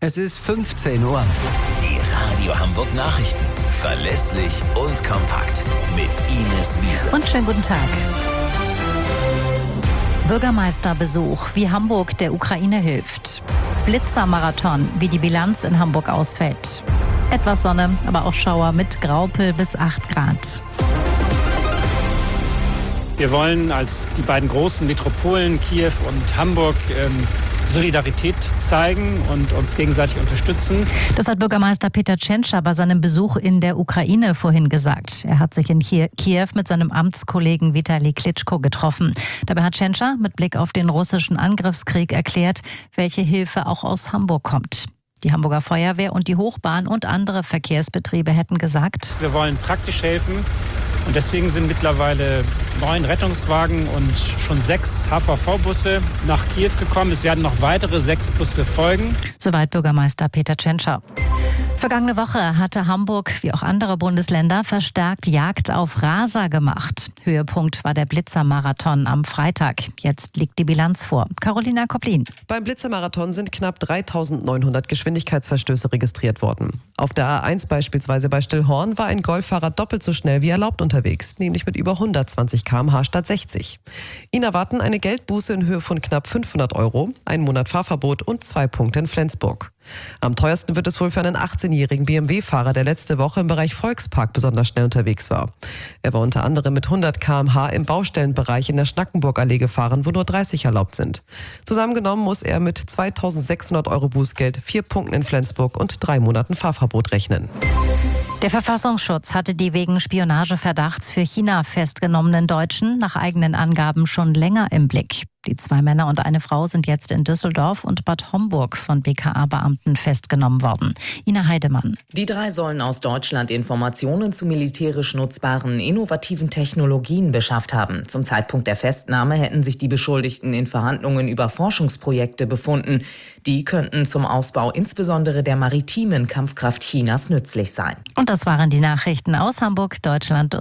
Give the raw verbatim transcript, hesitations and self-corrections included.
Es ist fünfzehn Uhr. Die Radio Hamburg Nachrichten. Verlässlich und kompakt. Mit Ines Wiese. Und schönen guten Tag. Bürgermeisterbesuch, wie Hamburg der Ukraine hilft. Blitzermarathon, wie die Bilanz in Hamburg ausfällt. Etwas Sonne, aber auch Schauer mit Graupel bis acht Grad. Wir wollen als die beiden großen Metropolen Kiew und Hamburg ähm, Solidarität zeigen und uns gegenseitig unterstützen. Das hat Bürgermeister Peter Tschentscher bei seinem Besuch in der Ukraine vorhin gesagt. Er hat sich in Kiew mit seinem Amtskollegen Vitali Klitschko getroffen. Dabei hat Tschentscher mit Blick auf den russischen Angriffskrieg erklärt, welche Hilfe auch aus Hamburg kommt. Die Hamburger Feuerwehr und die Hochbahn und andere Verkehrsbetriebe hätten gesagt: Wir wollen praktisch helfen. Und deswegen sind mittlerweile neun Rettungswagen und schon sechs H V V-Busse nach Kiew gekommen. Es werden noch weitere sechs Busse folgen. Soweit Bürgermeister Peter Tschentscher. Vergangene Woche hatte Hamburg, wie auch andere Bundesländer, verstärkt Jagd auf Raser gemacht. Höhepunkt war der Blitzermarathon am Freitag. Jetzt liegt die Bilanz vor. Carolina Koplin. Beim Blitzermarathon sind knapp dreitausendneunhundert Geschwindigkeitsverstöße registriert worden. Auf der A eins beispielsweise bei Stillhorn war ein Golffahrer doppelt so schnell wie erlaubt unterwegs, nämlich mit über hundertzwanzig Kilometer pro Stunde statt sechzig. Ihn erwarten eine Geldbuße in Höhe von knapp fünfhundert Euro, ein Monat Fahrverbot und zwei Punkte in Flensburg. Am teuersten wird es wohl für einen achtzehnjährigen B M W-Fahrer, der letzte Woche im Bereich Volkspark besonders schnell unterwegs war. Er war unter anderem mit hundert Kilometer pro Stunde im Baustellenbereich in der Schnackenburgallee gefahren, wo nur dreißig erlaubt sind. Zusammengenommen muss er mit zweitausendsechshundert Euro Bußgeld, vier Punkten in Flensburg und drei Monaten Fahrverbot rechnen. Der Verfassungsschutz hatte die wegen Spionageverdachts für China festgenommenen Deutschen nach eigenen Angaben schon länger im Blick. Die zwei Männer und eine Frau sind jetzt in Düsseldorf und Bad Homburg von B K A-Beamten festgenommen worden. Ina Heidemann. Die drei sollen aus Deutschland Informationen zu militärisch nutzbaren, innovativen Technologien beschafft haben. Zum Zeitpunkt der Festnahme hätten sich die Beschuldigten in Verhandlungen über Forschungsprojekte befunden. Die könnten zum Ausbau insbesondere der maritimen Kampfkraft Chinas nützlich sein. Und das waren die Nachrichten aus Hamburg, Deutschland.